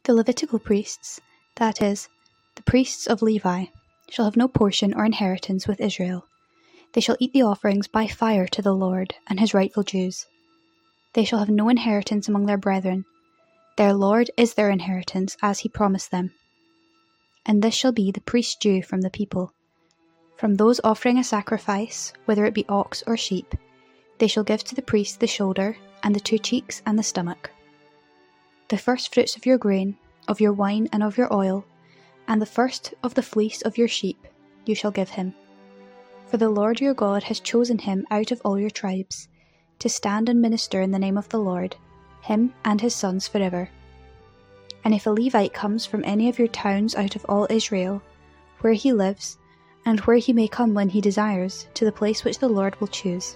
The Levitical priests, that is, the priests of Levi, shall have no portion or inheritance with Israel. They shall eat the offerings by fire to the Lord and his rightful dues. They shall have no inheritance among their brethren. Their Lord is their inheritance, as he promised them. And this shall be the priest's due from the people. From those offering a sacrifice, whether it be ox or sheep, they shall give to the priest the shoulder, and the 2 cheeks, and the stomach. The first fruits of your grain, of your wine, and of your oil, and the first of the fleece of your sheep, you shall give him. For the Lord your God has chosen him out of all your tribes, to stand and minister in the name of the Lord, him and his sons forever. And if a Levite comes from any of your towns out of all Israel, where he lives, and where he may come when he desires, to the place which the Lord will choose,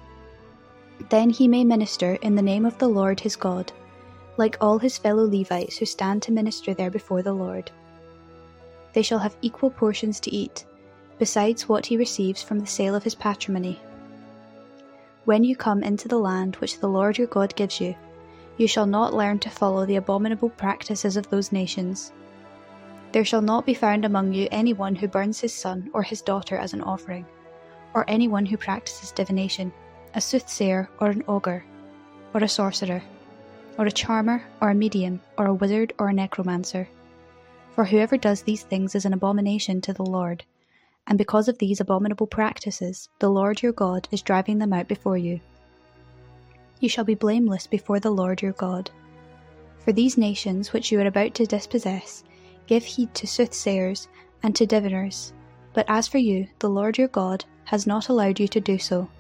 then he may minister in the name of the Lord his God, like all his fellow Levites who stand to minister there before the Lord. They shall have equal portions to eat, besides what he receives from the sale of his patrimony. When you come into the land which the Lord your God gives you, you shall not learn to follow the abominable practices of those nations. There shall not be found among you anyone who burns his son or his daughter as an offering, or anyone who practices divination, a soothsayer or an augur, or a sorcerer, or a charmer, or a medium, or a wizard, or a necromancer. For whoever does these things is an abomination to the Lord, and because of these abominable practices, the Lord your God is driving them out before you. You shall be blameless before the Lord your God. For these nations which you are about to dispossess, give heed to soothsayers and to diviners, but as for you, the Lord your God has not allowed you to do so.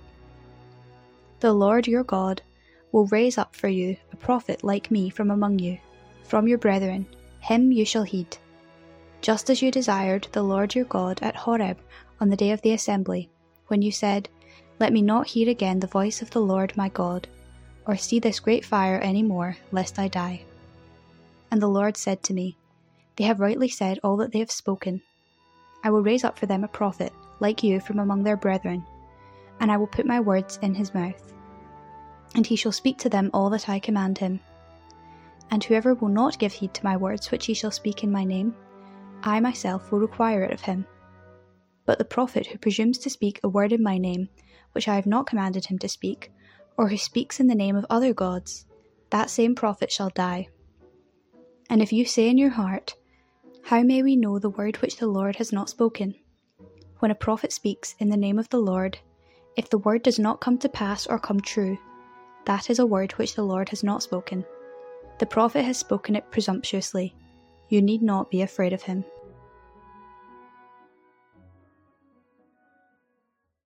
The Lord your God will raise up for you a prophet like me from among you, from your brethren, him you shall heed. Just as you desired the Lord your God at Horeb on the day of the assembly, when you said, Let me not hear again the voice of the Lord my God, or see this great fire any more, lest I die. And the Lord said to me, They have rightly said all that they have spoken. I will raise up for them a prophet, like you, from among their brethren, and I will put my words in his mouth. And he shall speak to them all that I command him. And whoever will not give heed to my words which he shall speak in my name, I myself will require it of him. But the prophet who presumes to speak a word in my name, which I have not commanded him to speak, or who speaks in the name of other gods, that same prophet shall die. And if you say in your heart, How may we know the word which the Lord has not spoken? When a prophet speaks in the name of the Lord, if the word does not come to pass or come true, that is a word which the Lord has not spoken. The prophet has spoken it presumptuously. You need not be afraid of him.